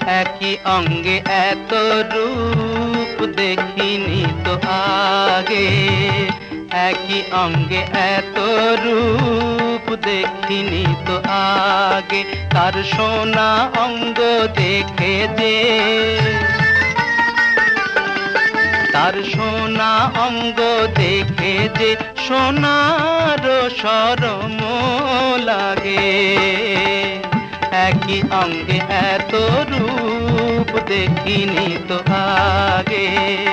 একই অঙ্গে এত রূপ দেখিনি তো আগে, একই অঙ্গে এত রূপ দেখিনি তো আগে। তার সোনা অঙ্গ দেখে যে, তার সোনা অঙ্গ দেখে যে সোনার শরম লাগে। একই অঙ্গে এত রূপ দেখিনি তো আগে।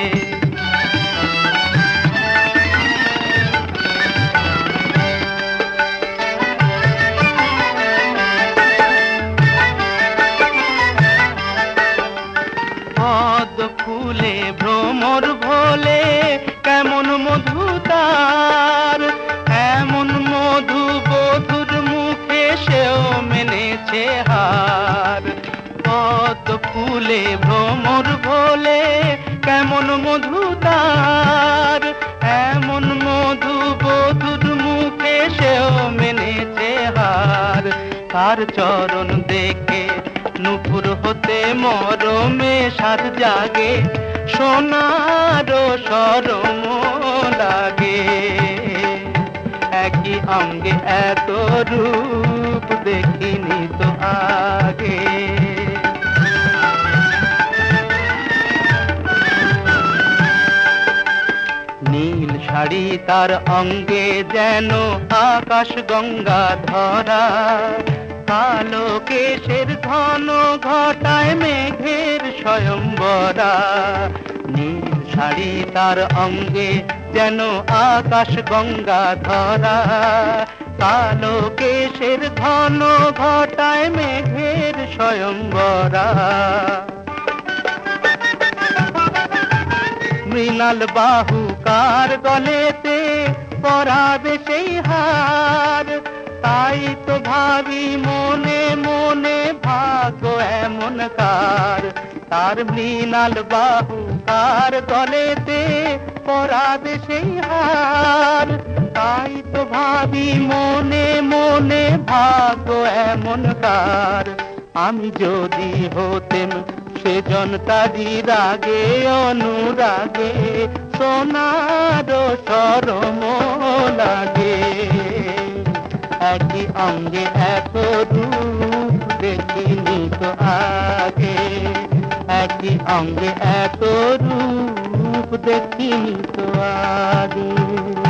পদ্ম ফুলে ভ্রমর ভোলে কেমন মধু তার, এমন মধু বধুর মুখে সেও মেনেছে হার। পদ্ম ফুলে ভ্রমর ভোলে কেমন মধু তার, এমন মধু বধুর মুখে সেও মেনেছে হার। তার চরণ দেখে নুপুর হতে মরমে সাত জাগে, সোনার শরম লাগে। একই অঙ্গে এত রূপ দেখিনি তো আগে। নীল শাড়ি তার অঙ্গে যেন আকাশ গঙ্গা ধরা, কালো কেশের ঘন ঘটায় মেঘের স্বয়ম্বরা। নীল শাড়ি তার অঙ্গে যেন আকাশ গঙ্গা ধরা, কালো কেশের ঘন ঘটায় মেঘের স্বয়ম্বরা। মৃণাল বাহু কার গলেতে পরাবে সেই হার, তাই তো ভাবি মনে মনে ভাগ্য এমন কার। তার মৃণাল বাহু কার গলেতে পরাবে সেই হার, তাই তো ভাবি মনে মনে ভাগ্য এমন কার। আমি যদি হতেম সেজন তারি রাগে অনুরাগে, সোনার শরম লাগে। একই অঙ্গে এত রূপ দেখিনি তো আগে, একই অঙ্গে এত রূপ দেখিনি তো আগে।